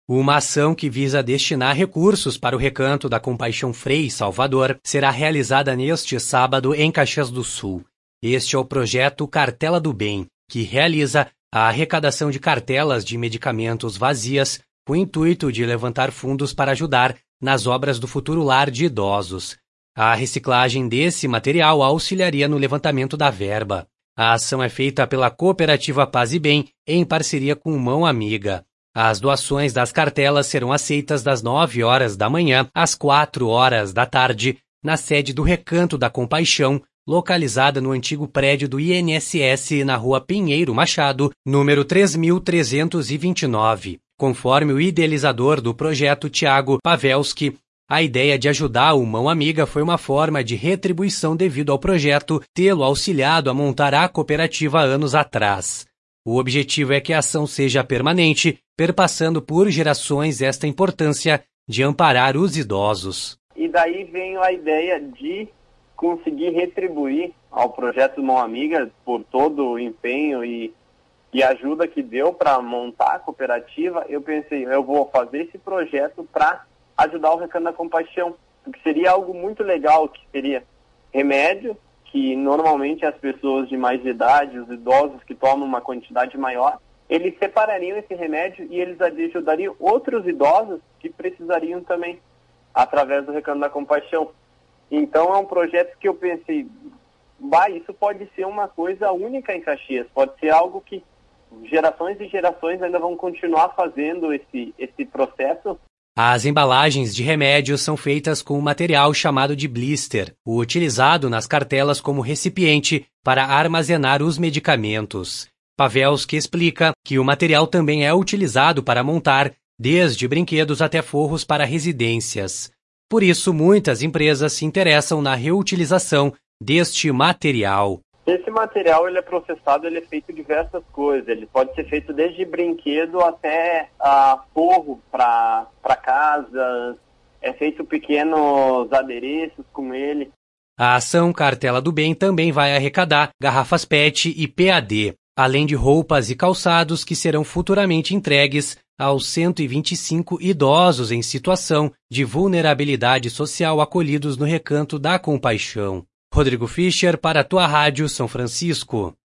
Uma ação que visa destinar recursos para o Recanto da Compaixão Frei Salvador será realizada neste sábado em Caxias do Sul. Este é o projeto Cartela do Bem, que realiza a arrecadação de cartelas de medicamentos vazias com o intuito de levantar fundos para ajudar nas obras do futuro lar de idosos. A reciclagem desse material auxiliaria no levantamento da verba. A ação é feita pela Cooperativa Paz e Bem em parceria com Mão Amiga. As doações das cartelas serão aceitas das 9 horas da manhã às 4 horas da tarde, na sede do Recanto da Compaixão, localizada no antigo prédio do INSS na Rua Pinheiro Machado, número 3329. Conforme o idealizador do projeto, Tiago Pavelski, a ideia de ajudar o Mão Amiga foi uma forma de retribuição devido ao projeto tê-lo auxiliado a montar a cooperativa anos atrás. O objetivo é que a ação seja permanente, perpassando por gerações esta importância de amparar os idosos. E daí veio a ideia de conseguir retribuir ao projeto Mão Amiga por todo o empenho e ajuda que deu para montar a cooperativa. Eu pensei, eu vou fazer esse projeto para ajudar o Recanto da Compaixão, porque seria algo muito legal, que seria remédio, que normalmente as pessoas de mais idade, os idosos que tomam uma quantidade maior, eles separariam esse remédio e eles ajudariam outros idosos que precisariam também, através do Recanto da Compaixão. Então é um projeto que eu pensei, isso pode ser uma coisa única em Caxias, pode ser algo que gerações e gerações ainda vão continuar fazendo esse processo. As embalagens de remédios são feitas com um material chamado de blister, utilizado nas cartelas como recipiente para armazenar os medicamentos. Pavelski explica que o material também é utilizado para montar desde brinquedos até forros para residências. Por isso, muitas empresas se interessam na reutilização deste material. Esse material ele é processado, ele é feito de diversas coisas. Ele pode ser feito desde brinquedo até forro para casa. É feito pequenos adereços com ele. A ação Cartela do Bem também vai arrecadar garrafas PET e PAD, além de roupas e calçados que serão futuramente entregues aos 125 idosos em situação de vulnerabilidade social acolhidos no Recanto da Compaixão. Rodrigo Fischer para a Tua Rádio São Francisco.